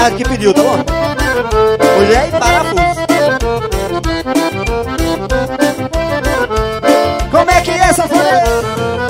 Bernardo que pediu, tá bom? Mulher e parafuso. Como é que é, sanfoneiro?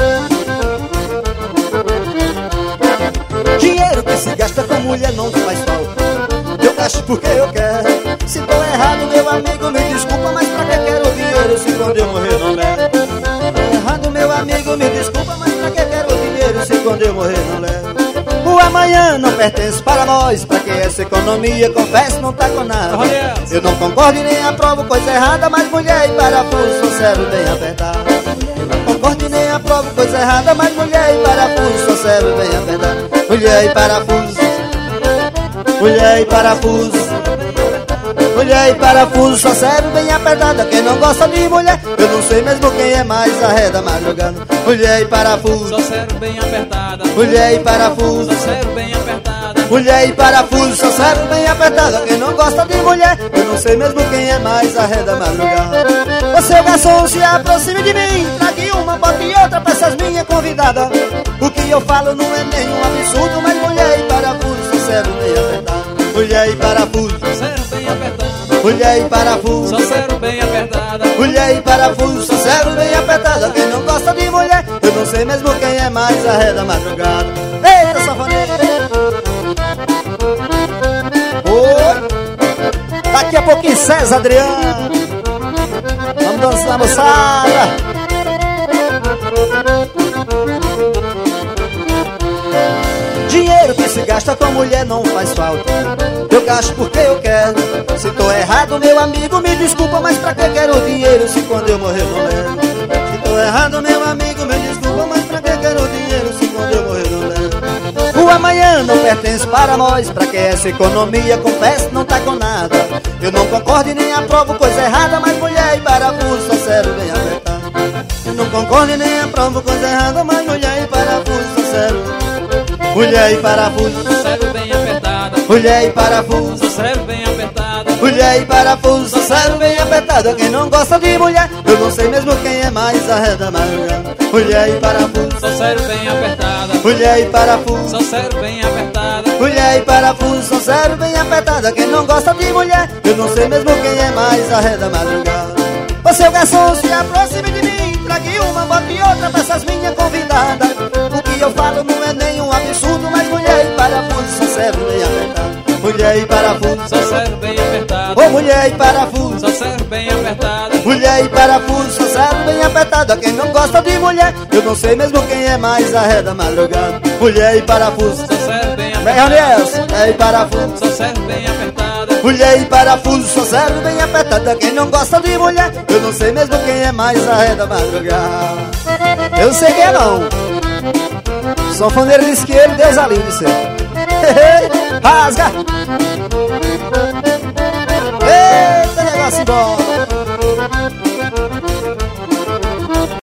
Dinheiro que se gasta com mulher não faz falta. Eu gasto porque eu quero. Se tô errado, meu amigo, me desculpa, mas pra que quero dinheiro se quando eu morrer não levo? Tô errado, meu amigo, me desculpa, mas pra que quero dinheiro se quando eu morrer não levo? O amanhã não pertence para nós, pra que essa economia, confesso, não tá com nada. Eu não concordo e nem aprovo coisa errada, mas mulher e parafuso só serve bem apertado. Eu não concordo e nem aprovo coisa errada, mas mulher e parafuso só serve bem apertado. Mulher e parafuso, mulher e parafuso, mulher e parafuso só serve bem apertada. Quem não gosta de mulher, eu não sei mesmo quem é mais arreda madrugada. Mulher e parafuso só serve bem apertada. Mulher e parafuso só serve bem apertada. Mulher e parafuso só serve bem apertada. Quem não gosta de mulher, eu não sei mesmo quem é mais arreda madrugada. Ô seu garçom, se aproxime de mim, trague uma, bote outra pra essas minhas convidadas. O que eu falo não é nenhum absurdo, mas mulher e parafuso só serve bem apertada. Mulher e parafuso só serve bem apertada. Mulher e parafuso só serve bem apertada. Mulher e parafuso só serve bem apertada. Quem não gosta de mulher, eu não sei mesmo quem é mais arreda madrugada. Eita, sanfoneiro! Oi! Daqui a pouquinho César Adriano. Vamos dançar, moçada. Dinheiro que se gasta com mulher não faz falta. Eu gasto porque eu quero. Se tô errado, meu amigo, me desculpa, mas pra que quero dinheiro se quando eu morrer não levo? Se tô errado, meu amigo, me desculpa, mas pra que quero dinheiro se quando eu morrer não levo? O amanhã não pertence para nós, pra que essa economia, confesso, não tá com nada. Eu não concordo e nem aprovo coisa errada, mas mulher e parafuso só serve bem apertado. Eu não concordo e nem aprovo coisa errada, mas mulher e parafuso só serve. Mulher e parafuso só serve bem apertada. Mulher e parafuso só serve bem apertada. Mulher e parafuso só serve bem apertada. Quem não gosta de mulher, eu não sei mesmo quem é mais arreda madrugada. Mulher e parafuso só serve bem apertada. Mulher e parafuso só serve bem apertada. Mulher e parafuso só serve bem apertada. Quem não gosta de mulher, eu não sei mesmo quem é mais arreda madrugada. Ô seu garçom, se aproxime de mim, trague uma, bote outra pra essas minhas convidadas. O que eu falo não é nenhum absurdo, mas mulher e parafuso só serve bem apertada. Mulher e parafuso só serve bem apertada. Ô mulher e parafuso só serve bem apertada. Mulher e parafuso só serve bem apertada. Quem não gosta de mulher, eu não sei mesmo quem é mais arreda madrugada. Mulher e parafuso só serve bem apertada. Mulher e parafuso só serve bem apertada. Mulher e parafuso só serve bem apertada. Quem não gosta de mulher, eu não sei mesmo quem é mais arreda madrugada. Eu sei quem é não. Sanfoneiro de isqueiro, Deus alívio seu. Rasga. Eita, negócio bom.